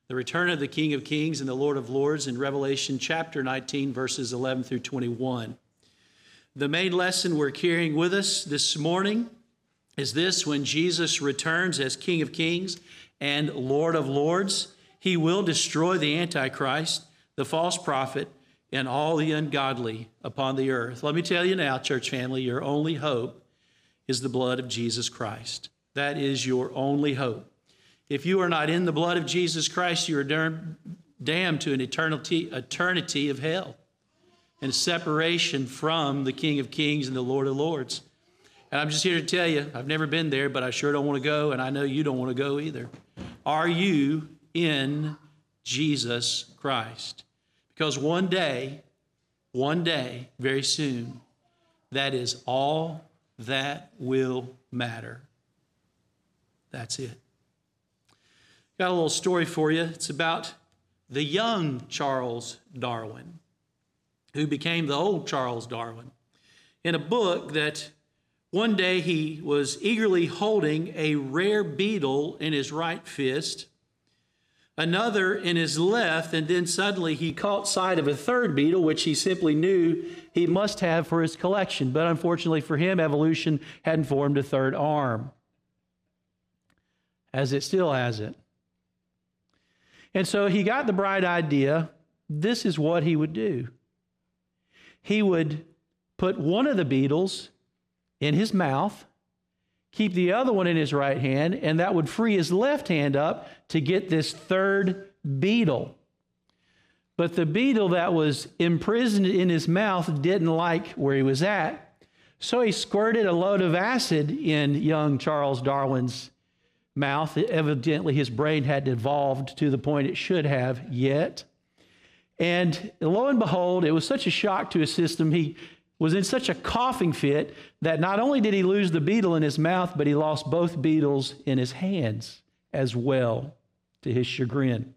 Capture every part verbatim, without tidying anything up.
the return of the King of Kings and the Lord of Lords in Revelation chapter nineteen, verses eleven through twenty-one. The main lesson we're carrying with us this morning is this: when Jesus returns as King of Kings and Lord of Lords, he will destroy the Antichrist, the false prophet, and all the ungodly upon the earth. Let me tell you now, church family, your only hope is the blood of Jesus Christ. That is your only hope. If you are not in the blood of Jesus Christ, you are damned to an eternity, eternity of hell and separation from the King of Kings and the Lord of Lords. And I'm just here to tell you, I've never been there, but I sure don't want to go, and I know you don't want to go either. Are you in Jesus Christ? Because one day, one day, very soon, that is all that will matter. That's it. Got a little story for you. It's about the young Charles Darwin, who became the old Charles Darwin, in a book that one day he was eagerly holding a rare beetle in his right fist, another in his left, and then suddenly he caught sight of a third beetle, which he simply knew he must have for his collection. But unfortunately for him, evolution hadn't formed a third arm, as it still hasn't. And so he got the bright idea, this is what he would do. He would put one of the beetles in his mouth, keep the other one in his right hand, and that would free his left hand up to get this third beetle. But the beetle that was imprisoned in his mouth didn't like where he was at, so he squirted a load of acid in young Charles Darwin's mouth. Evidently, his brain hadn't evolved to the point it should have yet. And lo and behold, it was such a shock to his system, he was in such a coughing fit that not only did he lose the beetle in his mouth, but he lost both beetles in his hands as well, to his chagrin.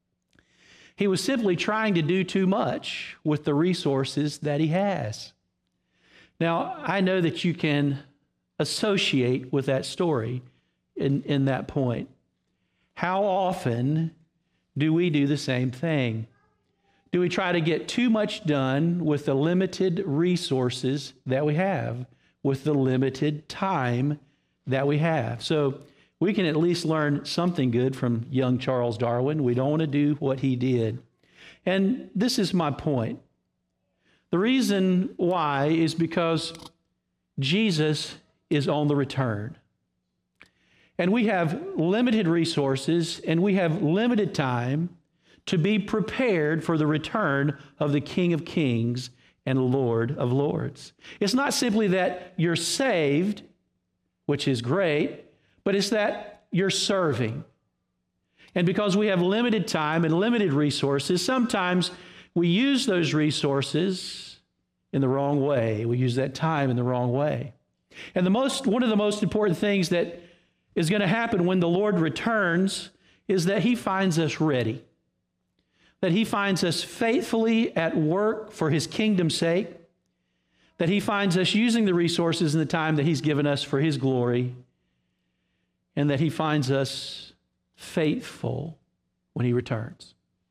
He was simply trying to do too much with the resources that he has. Now, I know that you can associate with that story in, in that point. How often do we do the same thing? Do we try to get too much done with the limited resources that we have, with the limited time that we have? So we can at least learn something good from young Charles Darwin. We don't want to do what he did. And this is my point. The reason why is because Jesus is on the return. And we have limited resources and we have limited time to be prepared for the return of the King of Kings and Lord of Lords. It's not simply that you're saved, which is great, but it's that you're serving. And because we have limited time and limited resources, sometimes we use those resources in the wrong way. We use that time in the wrong way. And the most, one of the most important things that is going to happen when the Lord returns is that he finds us ready. That he finds us faithfully at work for his kingdom's sake, that he finds us using the resources and the time that he's given us for his glory, and that he finds us faithful when he returns.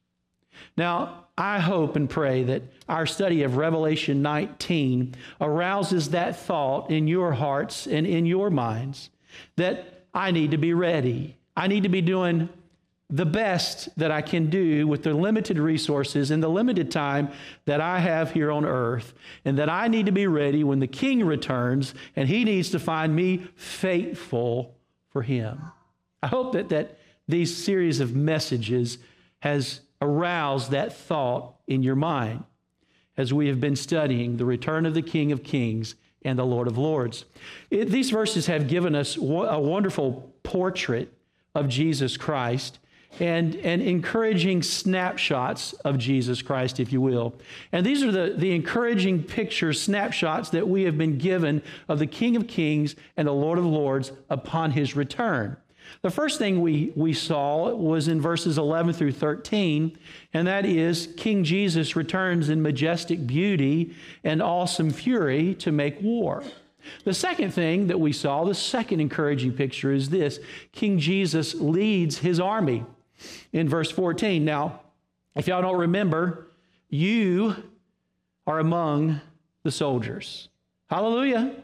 Now, I hope and pray that our study of Revelation nineteen arouses that thought in your hearts and in your minds that I need to be ready. I need to be doing the best that I can do with the limited resources and the limited time that I have here on earth, and that I need to be ready when the King returns, and he needs to find me faithful for him. I hope that, that these series of messages has aroused that thought in your mind as we have been studying the return of the King of Kings and the Lord of Lords. It, these verses have given us a wonderful portrait of Jesus Christ, and, and encouraging snapshots of Jesus Christ, if you will. And these are the, the encouraging pictures, snapshots that we have been given of the King of Kings and the Lord of Lords upon his return. The first thing we, we saw was in verses eleven through thirteen, and that is King Jesus returns in majestic beauty and awesome fury to make war. The second thing that we saw, the second encouraging picture, is this: King Jesus leads his army. in verse fourteen. Now, if y'all don't remember, you are among the soldiers. Hallelujah.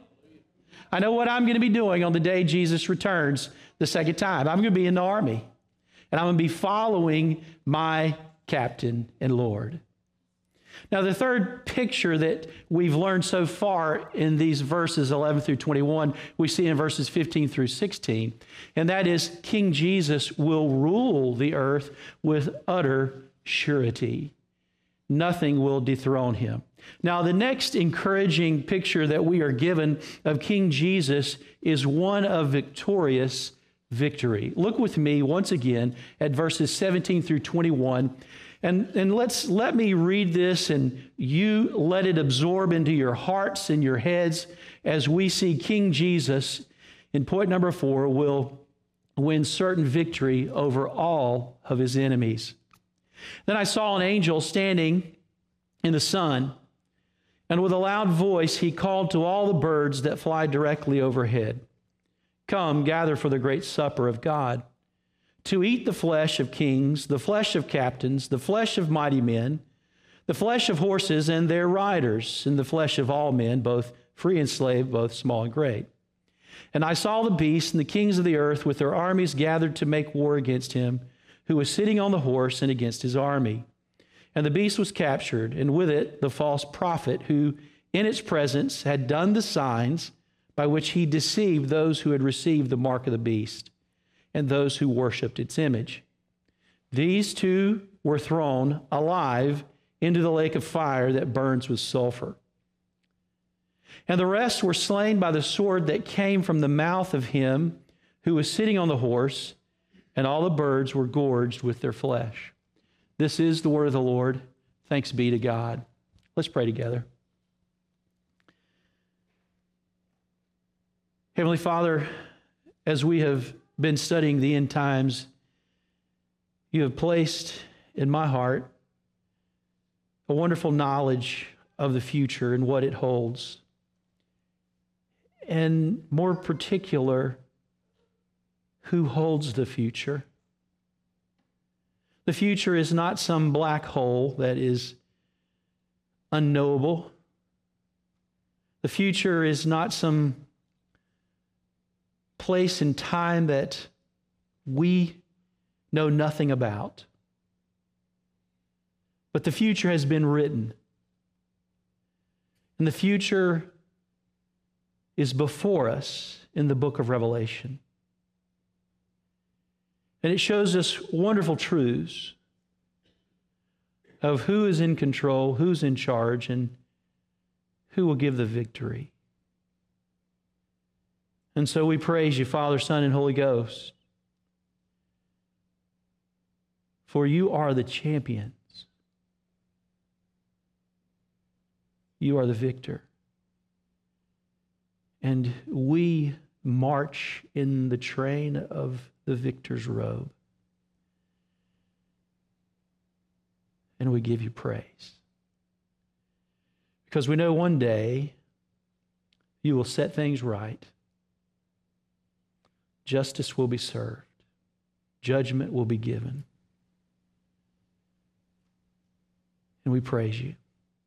I know what I'm going to be doing on the day Jesus returns the second time. I'm going to be in the army, and I'm going to be following my captain and Lord. Now, the third picture that we've learned so far in these verses eleven through twenty-one, we see in verses fifteen through sixteen, and that is King Jesus will rule the earth with utter surety. Nothing will dethrone him. Now, the next encouraging picture that we are given of King Jesus is one of victorious victory. Look with me once again at verses seventeen through twenty-one. And, and let's let me read this, and you let it absorb into your hearts and your heads as we see King Jesus, in point number four, will win certain victory over all of his enemies. Then I saw an angel standing in the sun, and with a loud voice he called to all the birds that fly directly overhead, "Come, gather for the great supper of God, to eat the flesh of kings, the flesh of captains, the flesh of mighty men, the flesh of horses and their riders, and the flesh of all men, both free and slave, both small and great. And I saw the beast and the kings of the earth with their armies gathered to make war against him who was sitting on the horse and against his army. And the beast was captured, and with it the false prophet who in its presence had done the signs by which he deceived those who had received the mark of the beast and those who worshiped its image. These two were thrown alive into the lake of fire that burns with sulfur. And the rest were slain by the sword that came from the mouth of him who was sitting on the horse, and all the birds were gorged with their flesh." This is the word of the Lord. Thanks be to God. Let's pray together. Heavenly Father, as we have been studying the end times, you have placed in my heart a wonderful knowledge of the future and what it holds. And more particular, who holds the future. The future is not some black hole that is unknowable. The future is not some place and time that we know nothing about. But the future has been written. And the future is before us in the book of Revelation. And it shows us wonderful truths of who is in control, who's in charge, and who will give the victory. And so we praise you, Father, Son, and Holy Ghost, for you are the champions. You are the victor. And we march in the train of the victor's robe. And we give you praise. Because we know one day you will set things right. Justice will be served. Judgment will be given. And we praise you.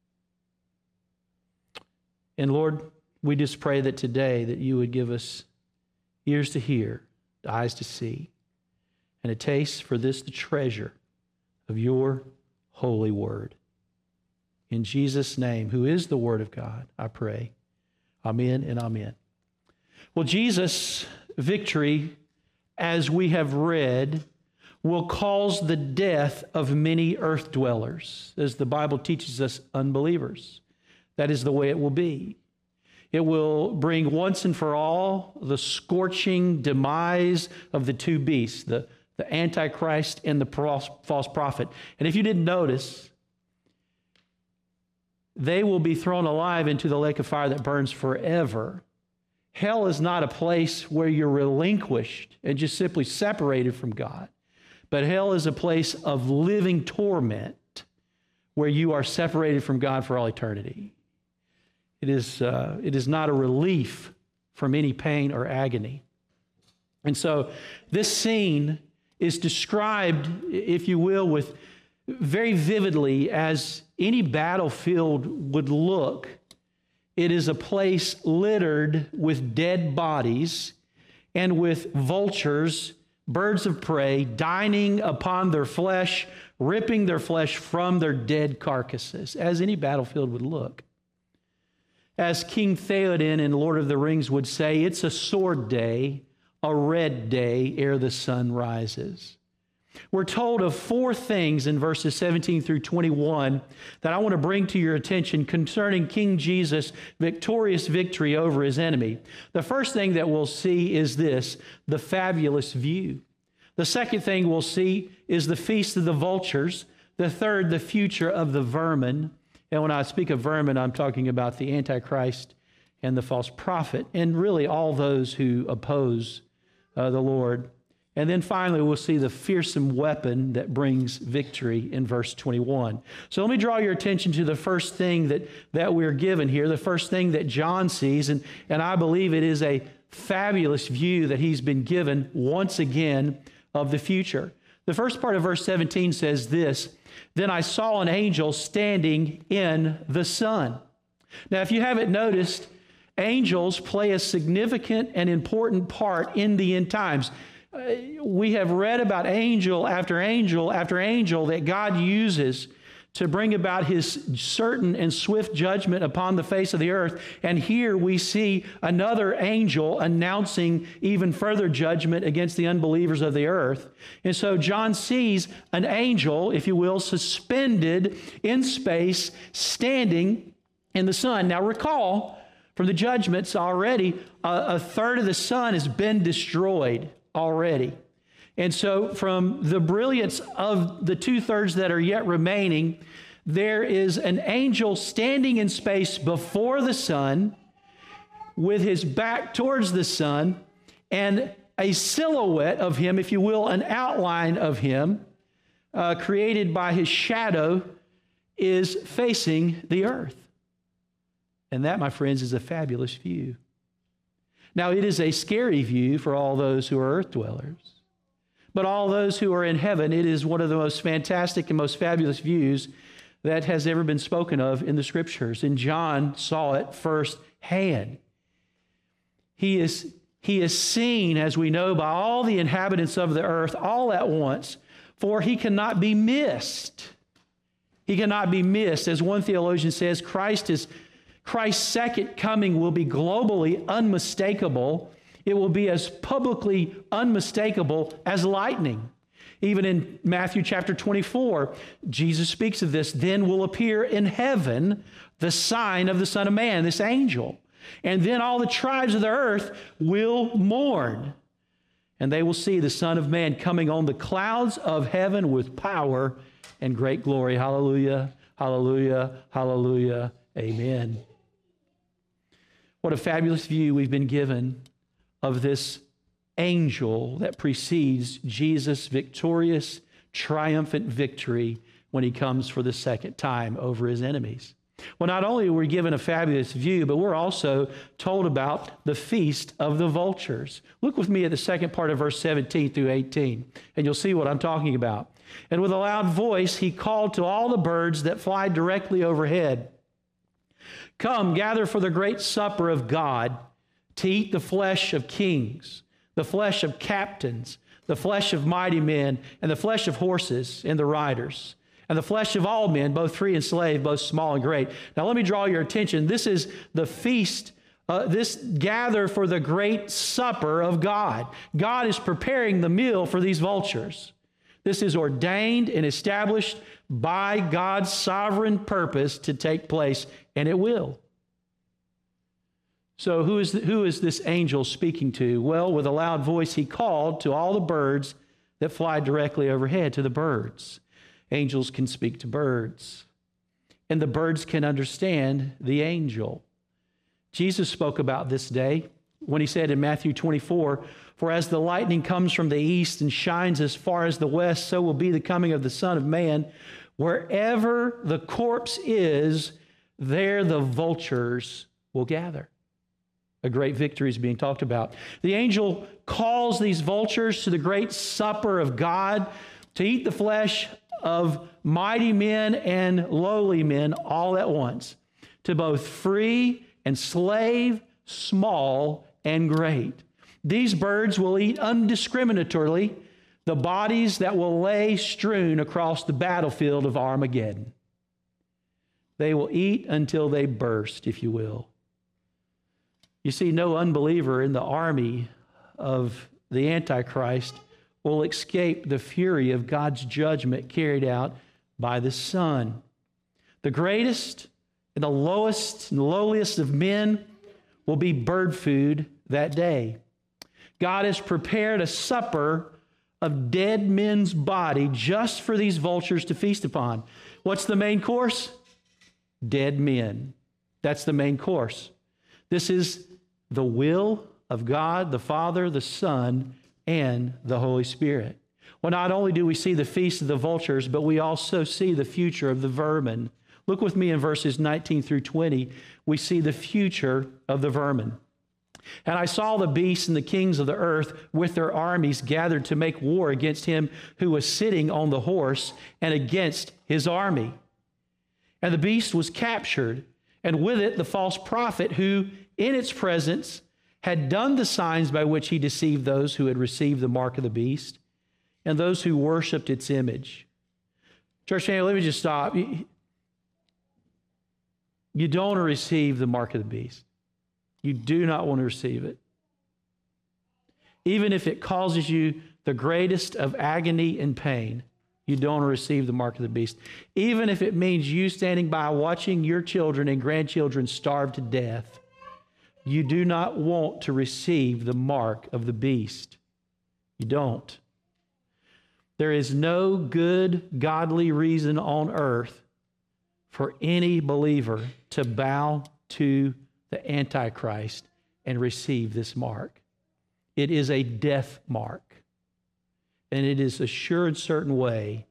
And Lord, we just pray that today that you would give us ears to hear, eyes to see, and a taste for this, the treasure of your holy word. In Jesus' name, who is the Word of God, I pray. Amen and amen. Well, Jesus' victory, as we have read, will cause the death of many earth dwellers, as the Bible teaches us, unbelievers. That is the way it will be. It will bring once and for all the scorching demise of the two beasts, the, the Antichrist and the false prophet. And if you didn't notice, they will be thrown alive into the lake of fire that burns forever. Hell is not a place where you're relinquished and just simply separated from God. But hell is a place of living torment where you are separated from God for all eternity. It is, uh, it is not a relief from any pain or agony. And so this scene is described, if you will, with very vividly as any battlefield would look. It is a place littered with dead bodies and with vultures, birds of prey, dining upon their flesh, ripping their flesh from their dead carcasses, as any battlefield would look. As King Theoden in Lord of the Rings would say, it's a sword day, a red day ere the sun rises. We're told of four things in verses seventeen through twenty-one that I want to bring to your attention concerning King Jesus' victorious victory over his enemy. The first thing that we'll see is this, the fabulous view. The second thing we'll see is the feast of the vultures. The third, the future of the vermin. And when I speak of vermin, I'm talking about the Antichrist and the false prophet, and really all those who oppose uh, the Lord. And then finally, we'll see the fearsome weapon that brings victory in verse twenty-one. So let me draw your attention to the first thing that, that we're given here, the first thing that John sees, and, and I believe it is a fabulous view that he's been given once again of the future. The first part of verse seventeen says this, "Then I saw an angel standing in the sun." Now, if you haven't noticed, angels play a significant and important part in the end times. Uh, we have read about angel after angel after angel that God uses to bring about his certain and swift judgment upon the face of the earth. And here we see another angel announcing even further judgment against the unbelievers of the earth. And so John sees an angel, if you will, suspended in space, standing in the sun. Now recall, from the judgments already, a, a third of the sun has been destroyed already. And so from the brilliance of the two-thirds that are yet remaining, there is an angel standing in space before the sun with his back towards the sun, and a silhouette of him, if you will, an outline of him uh, created by his shadow is facing the earth. And that, my friends, is a fabulous view. Now, it is a scary view for all those who are earth dwellers. But all those who are in heaven, it is one of the most fantastic and most fabulous views that has ever been spoken of in the Scriptures. And John saw it firsthand. He is, he is seen, as we know, by all the inhabitants of the earth all at once, for he cannot be missed. He cannot be missed. As one theologian says, Christ is Christ's second coming will be globally unmistakable. It will be as publicly unmistakable as lightning. Even in Matthew chapter twenty-four, Jesus speaks of this. Then will appear in heaven the sign of the Son of Man, this angel. And then all the tribes of the earth will mourn. And they will see the Son of Man coming on the clouds of heaven with power and great glory. Hallelujah, hallelujah, hallelujah, amen. What a fabulous view we've been given of this angel that precedes Jesus' victorious, triumphant victory when he comes for the second time over his enemies. Well, not only are we given a fabulous view, but we're also told about the feast of the vultures. Look with me at the second part of verse seventeen through eighteen, and you'll see what I'm talking about. "And with a loud voice, he called to all the birds that fly directly overhead, 'Come, gather for the great supper of God, to eat the flesh of kings, the flesh of captains, the flesh of mighty men, and the flesh of horses and the riders, and the flesh of all men, both free and slave, both small and great.'" Now let me draw your attention. This is the feast, uh, this gather for the great supper of God. God is preparing the meal for these vultures. This is ordained and established by God's sovereign purpose to take place, and it will. So who is, the, who is this angel speaking to? Well, with a loud voice, he called to all the birds that fly directly overhead, to the birds. Angels can speak to birds, and the birds can understand the angel. Jesus spoke about this day when he said in Matthew twenty-four, "For as the lightning comes from the east and shines as far as the west, so will be the coming of the Son of Man. Wherever the corpse is, there the vultures will gather." A great victory is being talked about. The angel calls these vultures to the great supper of God to eat the flesh of mighty men and lowly men all at once, to both free and slave, small and great. These birds will eat undiscriminatorily the bodies that will lay strewn across the battlefield of Armageddon. They will eat until they burst, if you will. You see, no unbeliever in the army of the Antichrist will escape the fury of God's judgment carried out by the Son. The greatest and the lowest and lowliest of men will be bird food that day. God has prepared a supper of dead men's body just for these vultures to feast upon. What's the main course? Dead men. That's the main course. This is the will of God, the Father, the Son, and the Holy Spirit. Well, not only do we see the feast of the vultures, but we also see the future of the vermin. Look with me in verses nineteen through twenty. We see the future of the vermin. And I saw the beasts and the kings of the earth with their armies gathered to make war against him who was sitting on the horse and against his army. And the beast was captured, and with it the false prophet who in its presence had done the signs by which he deceived those who had received the mark of the beast and those who worshiped its image. Church family, let me just stop. You don't want to receive the mark of the beast. You do not want to receive it. Even if it causes you the greatest of agony and pain, you don't want to receive the mark of the beast. Even if it means you standing by watching your children and grandchildren starve to death, you do not want to receive the mark of the beast. You don't. There is no good, godly reason on earth for any believer to bow to the Antichrist and receive this mark. It is a death mark. And it is a sure and certain way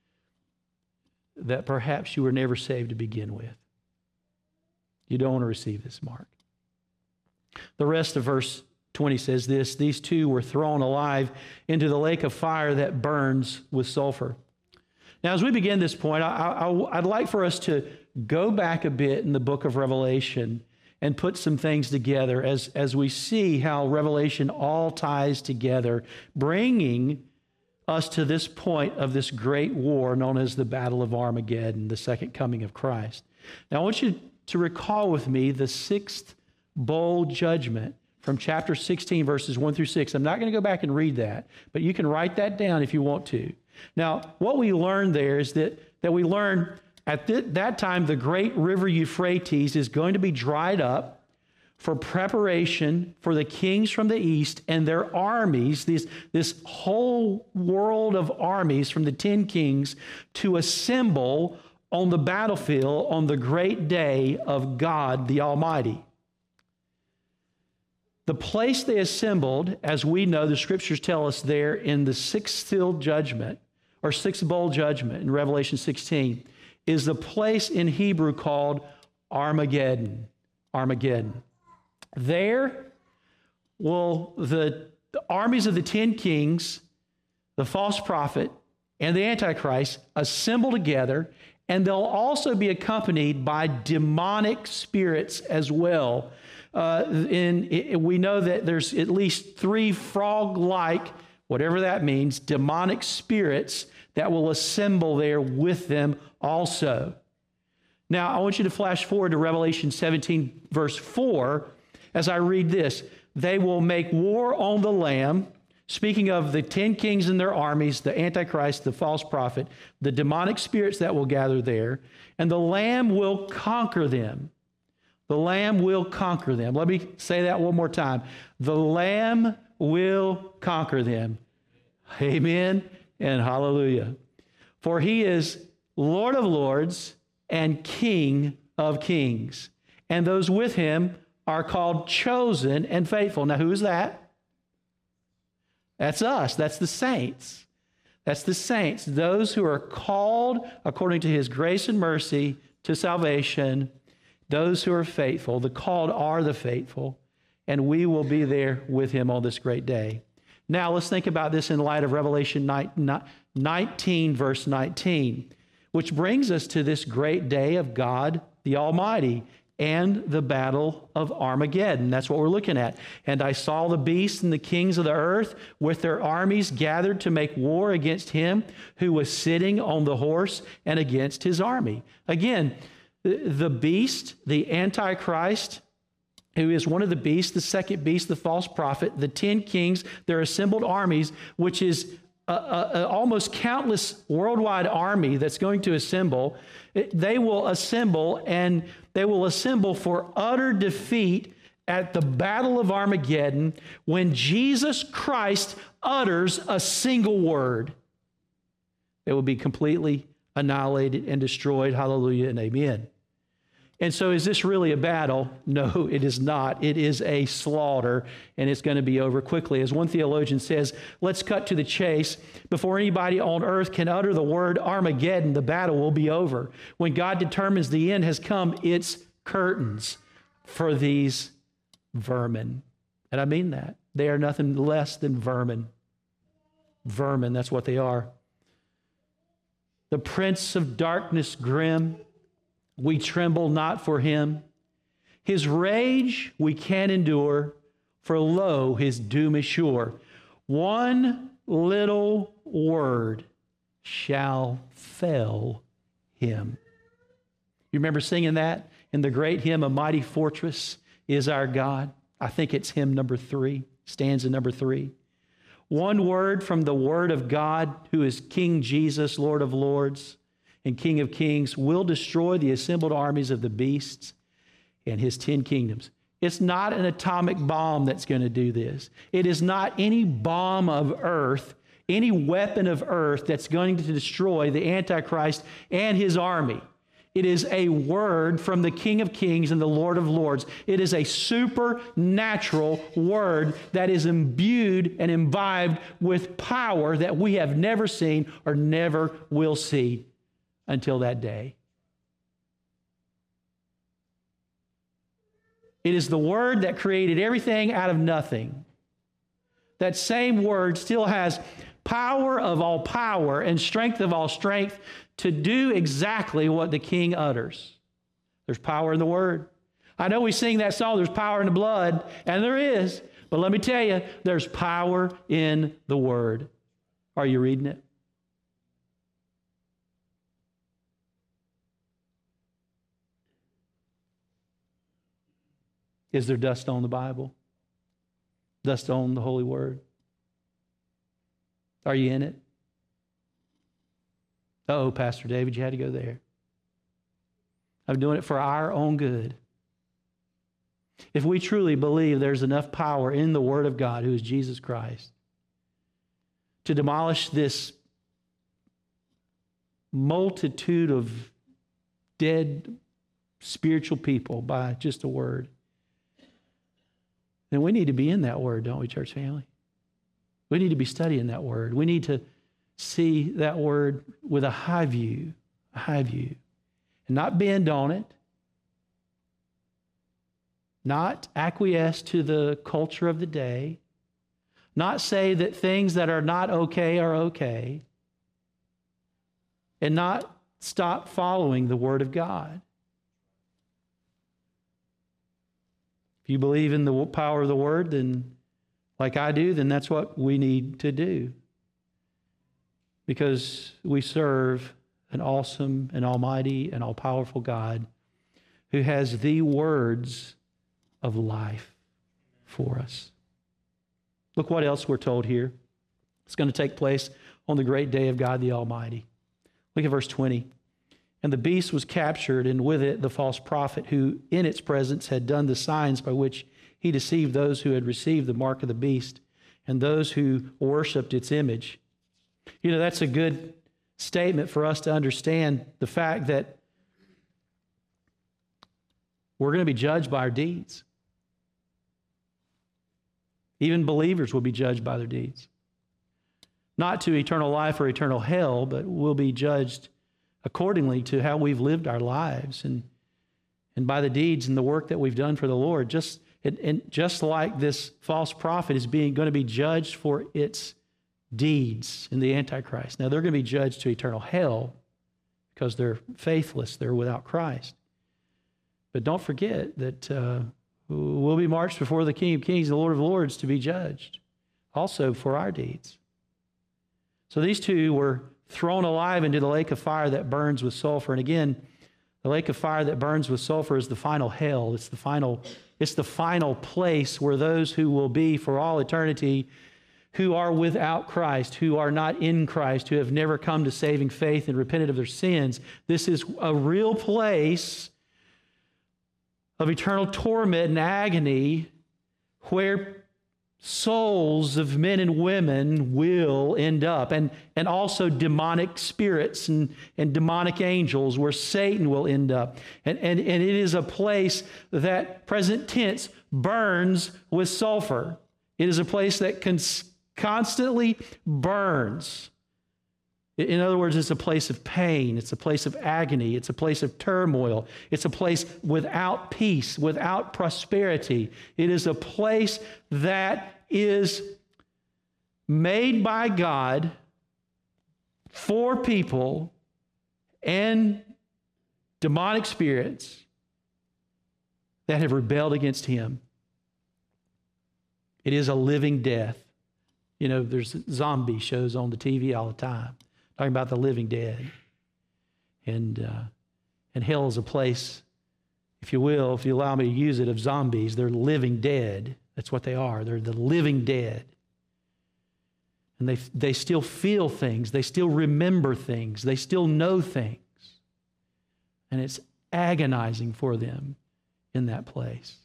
that perhaps you were never saved to begin with. You don't want to receive this mark. The rest of verse twenty says this: these two were thrown alive into the lake of fire that burns with sulfur. Now, as we begin this point, I, I, I'd like for us to go back a bit in the book of Revelation and put some things together as, as we see how Revelation all ties together, bringing us to this point of this great war known as the Battle of Armageddon, the second coming of Christ. Now, I want you to recall with me the sixth bowl judgment from chapter sixteen, verses one through six. I'm not going to go back and read that, but you can write that down if you want to. Now, what we learned there is that, that we learned at th- that time the great river Euphrates is going to be dried up for preparation for the kings from the east and their armies, these, this whole world of armies from the ten kings, to assemble on the battlefield on the great day of God the Almighty. The place they assembled, as we know, the scriptures tell us there in the sixth seal judgment, or sixth bowl judgment in Revelation sixteen, is the place in Hebrew called Armageddon. Armageddon. There will the, the armies of the ten kings, the false prophet, and the Antichrist assemble together, and they'll also be accompanied by demonic spirits as well. Uh, in, it, we know that there's at least three frog-like, whatever that means, demonic spirits that will assemble there with them also. Now, I want you to flash forward to Revelation seventeen, verse four, as I read this. They will make war on the Lamb, speaking of the ten kings and their armies, the Antichrist, the false prophet, the demonic spirits that will gather there, and the Lamb will conquer them. The Lamb will conquer them. Let me say that one more time. The Lamb will conquer them. Amen and hallelujah. For he is Lord of lords and King of kings. And those with him are called chosen and faithful. Now, who is that? That's us. That's the saints. That's the saints. Those who are called according to his grace and mercy to salvation. Those who are faithful. The called are the faithful. and we will be there with him on this great day. Now, let's think about this in light of Revelation nineteen, verse nineteen, which brings us to this great day of God the Almighty and the battle of Armageddon. That's what we're looking at. And I saw the beasts and the kings of the earth with their armies gathered to make war against him who was sitting on the horse and against his army. Again, the beast, the Antichrist, who is one of the beasts, the second beast, the false prophet, the ten kings, their assembled armies, which is a, a, a almost countless worldwide army that's going to assemble. It, they will assemble, and they will assemble for utter defeat at the Battle of Armageddon when Jesus Christ utters a single word. They will be completely annihilated and destroyed. Hallelujah and amen. And so is this really a battle? No, it is not. It is a slaughter, and it's going to be over quickly. As one theologian says, let's cut to the chase. Before anybody on earth can utter the word Armageddon, the battle will be over. When God determines the end has come, it's curtains for these vermin. And I mean that. They are nothing less than vermin. Vermin, that's what they are. The prince of darkness grim, we tremble not for him. His rage we can endure, for lo, his doom is sure. One little word shall fell him. You remember singing that in the great hymn, A Mighty Fortress is Our God? I think it's hymn number three, stanza number three. One word from the Word of God, who is King Jesus, Lord of Lords, and King of Kings, will destroy the assembled armies of the beasts and his ten kingdoms. It's not an atomic bomb that's going to do this. It is not any bomb of earth, any weapon of earth that's going to destroy the Antichrist and his army. It is a word from the King of Kings and the Lord of Lords. It is a supernatural word that is imbued and imbibed with power that we have never seen or never will see until that day. It is the word that created everything out of nothing. That same word still has power of all power and strength of all strength to do exactly what the King utters. There's power in the word. I know we sing that song, there's power in the blood, and there is. But let me tell you, there's power in the word. Are you reading it? Is there dust on the Bible? Dust on the Holy Word? Are you in it? Oh, Pastor David, you had to go there. I'm doing it for our own good. If we truly believe there's enough power in the Word of God, who is Jesus Christ, to demolish this multitude of dead spiritual people by just a word, then we need to be in that word, don't we, church family? We need to be studying that word. We need to see that word with a high view, a high view, and not bend on it, not acquiesce to the culture of the day, not say that things that are not okay are okay, and not stop following the Word of God. If you believe in the power of the Word, then, like I do, then that's what we need to do. Because we serve an awesome and almighty and all-powerful God who has the words of life for us. Look what else we're told here. It's going to take place on the great day of God the Almighty. Look at verse twenty. And the beast was captured, and with it the false prophet, who in its presence had done the signs by which he deceived those who had received the mark of the beast and those who worshipped its image. You know, that's a good statement for us to understand the fact that we're going to be judged by our deeds. Even believers will be judged by their deeds. Not to eternal life or eternal hell, but we'll be judged accordingly to how we've lived our lives and, and by the deeds and the work that we've done for the Lord. Just And, and just like this false prophet is being going to be judged for its deeds in the Antichrist. Now, they're going to be judged to eternal hell because they're faithless. They're without Christ. But don't forget that uh, we'll be marched before the King of Kings and the Lord of Lords to be judged, also for our deeds. So these two were thrown alive into the lake of fire that burns with sulfur. And again, the lake of fire that burns with sulfur is the final hell. It's the final, it's the final place where those who will be for all eternity, who are without Christ, who are not in Christ, who have never come to saving faith and repented of their sins. This is a real place of eternal torment and agony where souls of men and women will end up, and, and also demonic spirits and, and demonic angels where Satan will end up. And, and, and it is a place that, present tense, burns with sulfur. It is a place that cons- constantly burns. In other words, it's a place of pain. It's a place of agony. It's a place of turmoil. It's a place without peace, without prosperity. It is a place that is made by God for people and demonic spirits that have rebelled against Him. It is a living death. You know, there's zombie shows on the T V all the time, talking about the living dead. And, uh, and hell is a place, if you will, if you allow me to use it, of zombies. They're living dead. That's what they are. They're the living dead. And they, they still feel things. They still remember things. They still know things. And it's agonizing for them in that place.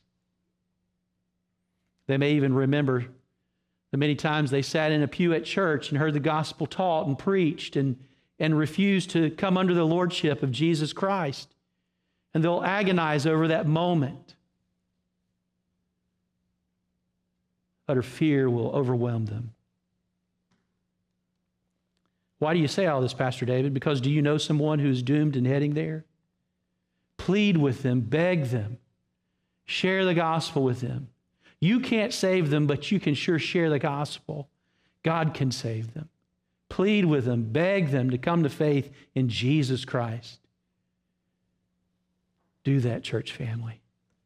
They may even remember the many times they sat in a pew at church and heard the gospel taught and preached and, and refused to come under the lordship of Jesus Christ. And they'll agonize over that moment. Utter fear will overwhelm them. Why do you say all this, Pastor David? Because do you know someone who's doomed and heading there? Plead with them, beg them, share the gospel with them. You can't save them, but you can sure share the gospel. God can save them. Plead with them, beg them to come to faith in Jesus Christ. Do that, church family.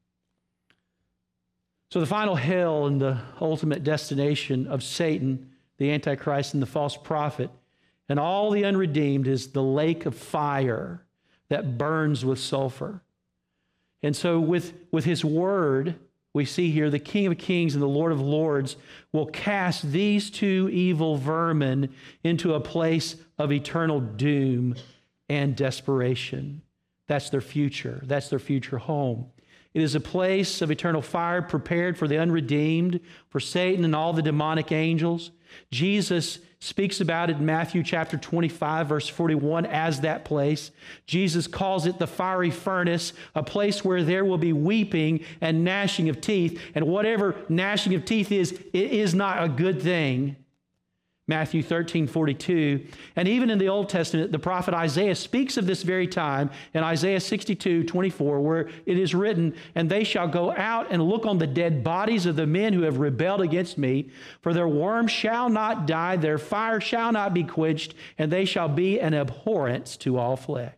So the final hell and the ultimate destination of Satan, the Antichrist, and the false prophet, and all the unredeemed is the lake of fire that burns with sulfur. And so with, with his word, we see here the King of Kings and the Lord of Lords will cast these two evil vermin into a place of eternal doom and desperation. That's their future. That's their future home. It is a place of eternal fire prepared for the unredeemed, for Satan and all the demonic angels. Jesus speaks about it in Matthew chapter twenty-five, verse forty-one, as that place. Jesus calls it the fiery furnace, a place where there will be weeping and gnashing of teeth. And whatever gnashing of teeth is, it is not a good thing. Matthew thirteen, forty-two. And even in the Old Testament, the prophet Isaiah speaks of this very time in Isaiah sixty-two, twenty-four, where it is written, "And they shall go out and look on the dead bodies of the men who have rebelled against me, for their worm shall not die, their fire shall not be quenched, and they shall be an abhorrence to all flesh."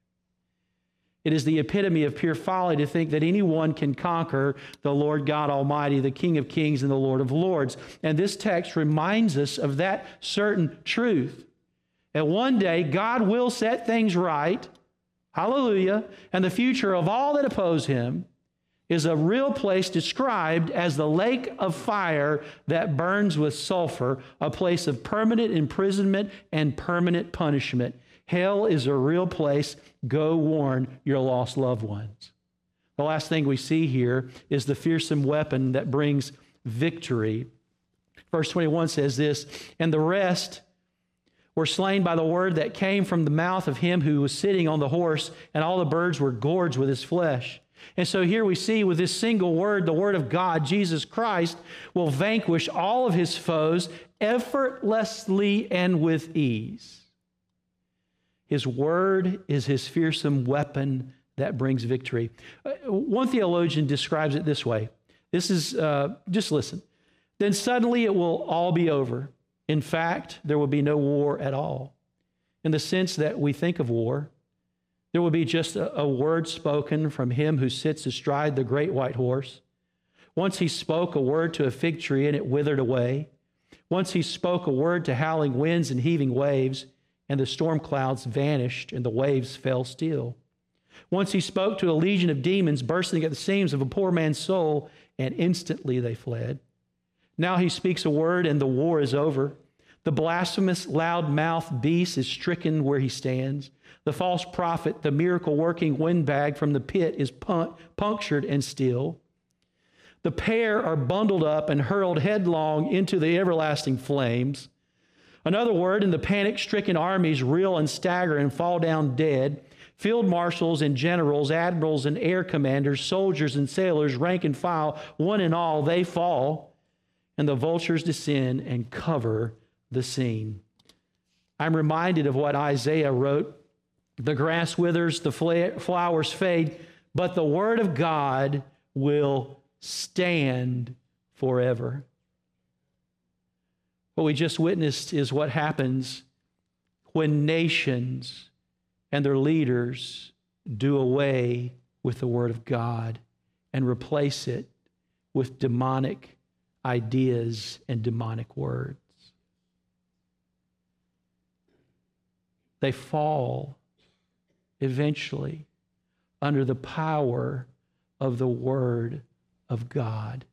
It is the epitome of pure folly to think that anyone can conquer the Lord God Almighty, the King of Kings and the Lord of Lords. And this text reminds us of that certain truth. And one day, God will set things right. Hallelujah. And the future of all that oppose him is a real place described as the lake of fire that burns with sulfur, a place of permanent imprisonment and permanent punishment. Hell is a real place. Go warn your lost loved ones. The last thing we see here is the fearsome weapon that brings victory. Verse twenty-one says this, "And the rest were slain by the word that came from the mouth of him who was sitting on the horse, and all the birds were gorged with his flesh." And so here we see with this single word, the word of God, Jesus Christ, will vanquish all of his foes effortlessly and with ease. His word is his fearsome weapon that brings victory. Uh, one theologian describes it this way. This is, uh, just listen. Then suddenly it will all be over. In fact, there will be no war at all. In the sense that we think of war, there will be just a, a word spoken from him who sits astride the great white horse. Once he spoke a word to a fig tree and it withered away. Once he spoke a word to howling winds and heaving waves, and the storm clouds vanished and the waves fell still. Once he spoke to a legion of demons bursting at the seams of a poor man's soul, and instantly they fled. Now he speaks a word and the war is over. The blasphemous, loud-mouthed beast is stricken where he stands. The false prophet, the miracle-working windbag from the pit is pun- punctured and still. The pair are bundled up and hurled headlong into the everlasting flames. Another word, and the panic-stricken armies reel and stagger and fall down dead. Field marshals and generals, admirals and air commanders, soldiers and sailors, rank and file, one and all, they fall, and the vultures descend and cover the scene. I'm reminded of what Isaiah wrote. The grass withers, the flowers fade, but the word of God will stand forever. What we just witnessed is what happens when nations and their leaders do away with the word of God and replace it with demonic ideas and demonic words. They fall eventually under the power of the word of God.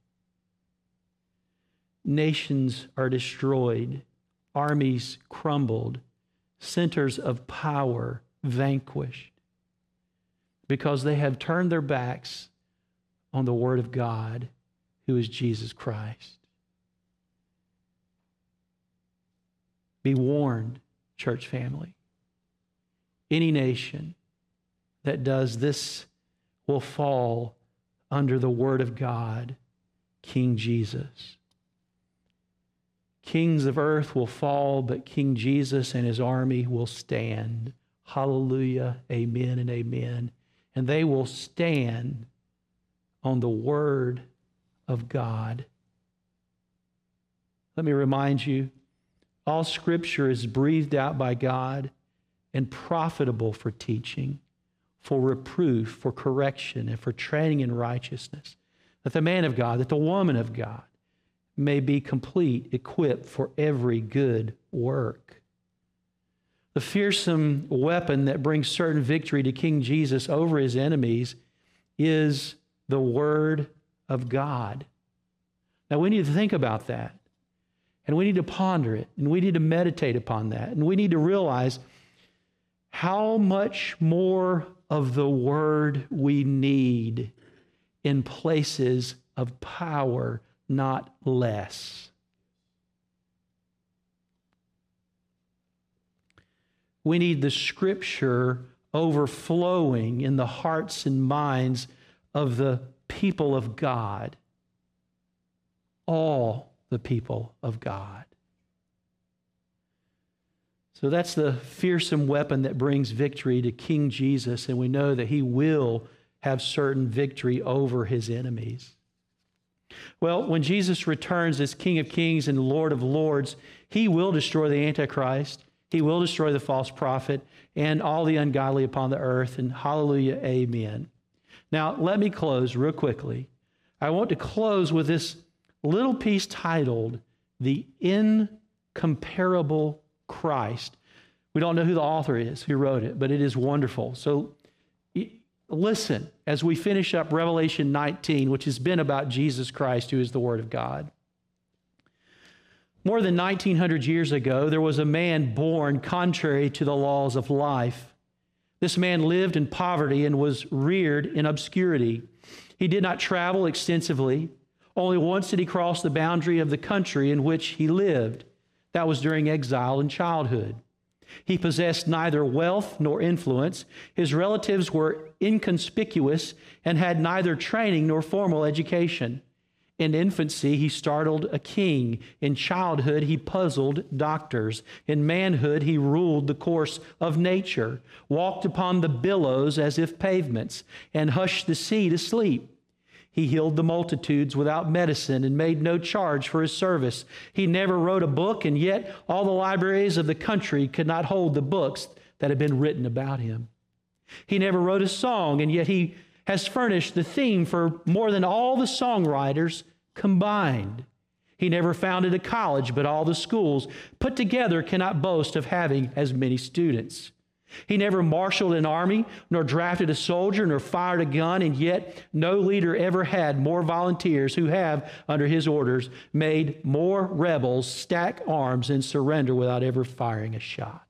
Nations are destroyed, armies crumbled, centers of power vanquished, because they have turned their backs on the word of God, who is Jesus Christ. Be warned, church family. Any nation that does this will fall under the word of God, King Jesus. Kings of earth will fall, but King Jesus and his army will stand. Hallelujah, amen, and amen. And they will stand on the word of God. Let me remind you, all Scripture is breathed out by God and profitable for teaching, for reproof, for correction, and for training in righteousness, that the man of God, that the woman of God may be complete, equipped for every good work. The fearsome weapon that brings certain victory to King Jesus over his enemies is the Word of God. Now, we need to think about that, and we need to ponder it, and we need to meditate upon that, and we need to realize how much more of the Word we need in places of power, not less. We need the Scripture overflowing in the hearts and minds of the people of God, all the people of God. So that's the fearsome weapon that brings victory to King Jesus, and we know that he will have certain victory over his enemies. Well, when Jesus returns as King of Kings and Lord of Lords, he will destroy the Antichrist. He will destroy the false prophet and all the ungodly upon the earth. And hallelujah, amen. Now, let me close real quickly. I want to close with this little piece titled, The Incomparable Christ. We don't know who the author is, who wrote it, but it is wonderful. So listen as we finish up Revelation nineteen, which has been about Jesus Christ, who is the Word of God. More than nineteen hundred years ago, there was a man born contrary to the laws of life. This man lived in poverty and was reared in obscurity. He did not travel extensively. Only once did he cross the boundary of the country in which he lived. That was during exile and childhood. He possessed neither wealth nor influence. His relatives were inconspicuous and had neither training nor formal education. In infancy, he startled a king. In childhood, he puzzled doctors. In manhood, he ruled the course of nature, walked upon the billows as if pavements, and hushed the sea to sleep. He healed the multitudes without medicine and made no charge for his service. He never wrote a book, and yet all the libraries of the country could not hold the books that had been written about him. He never wrote a song, and yet he has furnished the theme for more than all the songwriters combined. He never founded a college, but all the schools put together cannot boast of having as many students. He never marshaled an army, nor drafted a soldier, nor fired a gun, and yet no leader ever had more volunteers who have, under his orders, made more rebels stack arms and surrender without ever firing a shot.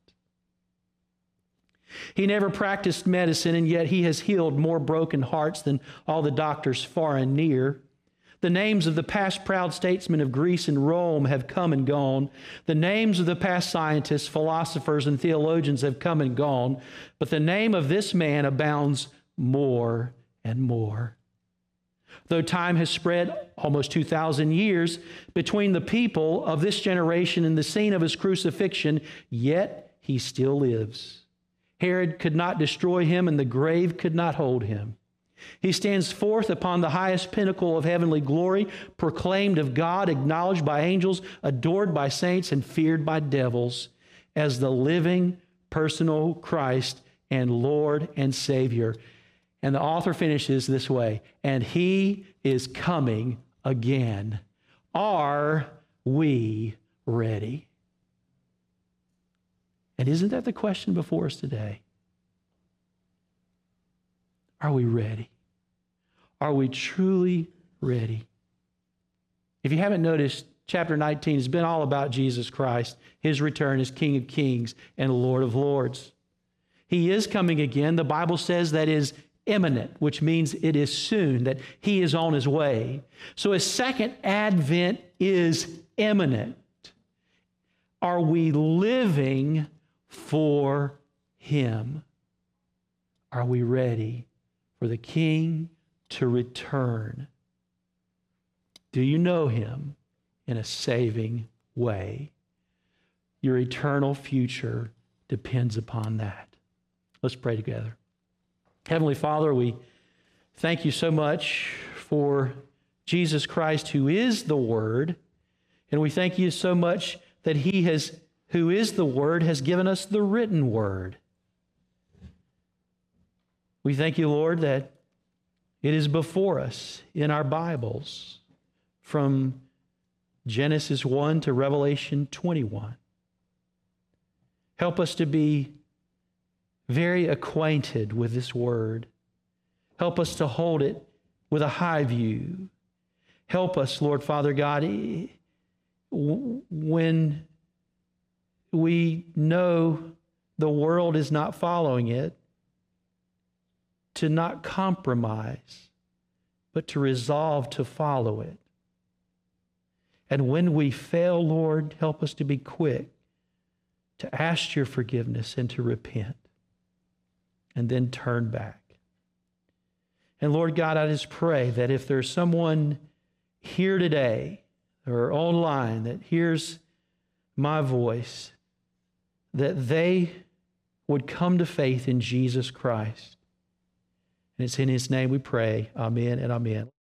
He never practiced medicine, and yet he has healed more broken hearts than all the doctors far and near. The names of the past proud statesmen of Greece and Rome have come and gone. The names of the past scientists, philosophers, and theologians have come and gone. But the name of this man abounds more and more. Though time has spread almost two thousand years between the people of this generation and the scene of his crucifixion, yet he still lives. Herod could not destroy him, and the grave could not hold him. He stands forth upon the highest pinnacle of heavenly glory, proclaimed of God, acknowledged by angels, adored by saints, and feared by devils, as the living, personal Christ and Lord and Savior. And the author finishes this way, and he is coming again. Are we ready? And isn't that the question before us today? Are we ready? Are we truly ready? If you haven't noticed, chapter nineteen has been all about Jesus Christ, his return as King of Kings and Lord of Lords. He is coming again. The Bible says that is imminent, which means it is soon, that he is on his way. So his second advent is imminent. Are we living for him? Are we ready for the King to return? Do you know him in a saving way? Your eternal future depends upon that. Let's pray together. Heavenly Father, we thank you so much for Jesus Christ, who is the Word, and we thank you so much that he has, who is the Word, has given us the written Word. We thank you, Lord, that it is before us in our Bibles from Genesis one to Revelation twenty-one. Help us to be very acquainted with this Word. Help us to hold it with a high view. Help us, Lord Father God, when we know the world is not following it, to not compromise, but to resolve to follow it. And when we fail, Lord, help us to be quick to ask your forgiveness and to repent, and then turn back. And Lord God, I just pray that if there's someone here today or online that hears my voice, that they would come to faith in Jesus Christ. And it's in his name we pray. Amen and amen.